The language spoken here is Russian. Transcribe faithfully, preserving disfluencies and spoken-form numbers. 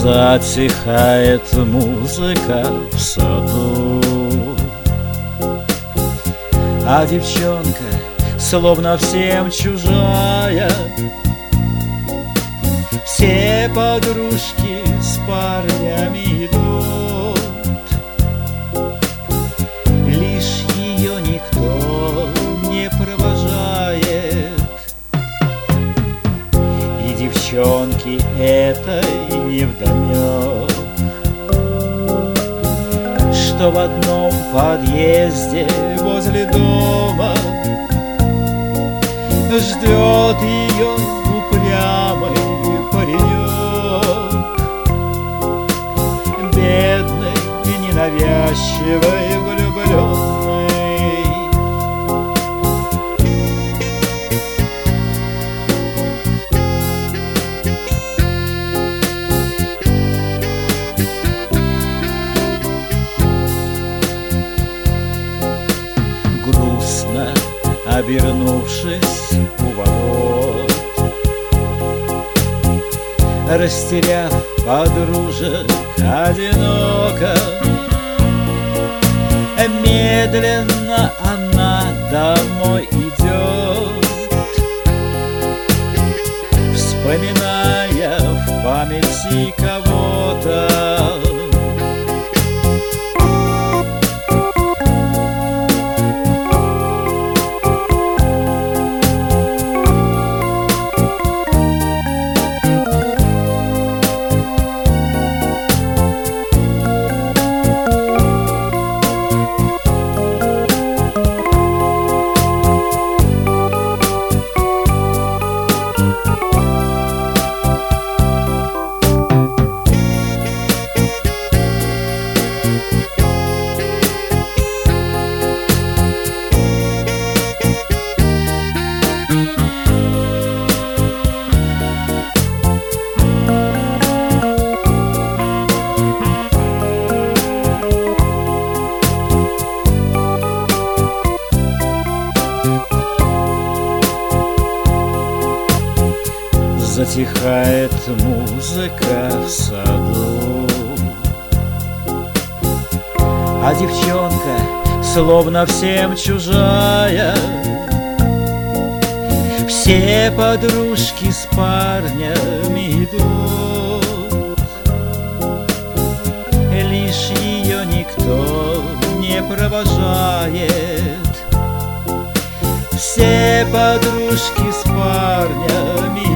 Затихает музыка в саду, а девчонка словно всем чужая. Все подружки с парнями идут, лишь ее никто не провожает. И девчонке этой невдомек, что в одном подъезде возле дома ждет ее упрямый паренек, бедный и ненавязчивый влюбленный. Грустно обернувшись у ворот, растеряв подружек одиноко, медленно она домой идет, вспоминая в памяти кого-то. Затихает музыка в саду, а девчонка словно всем чужая. Все подружки с парнями идут, лишь ее никто не провожает. Все подружки с парнями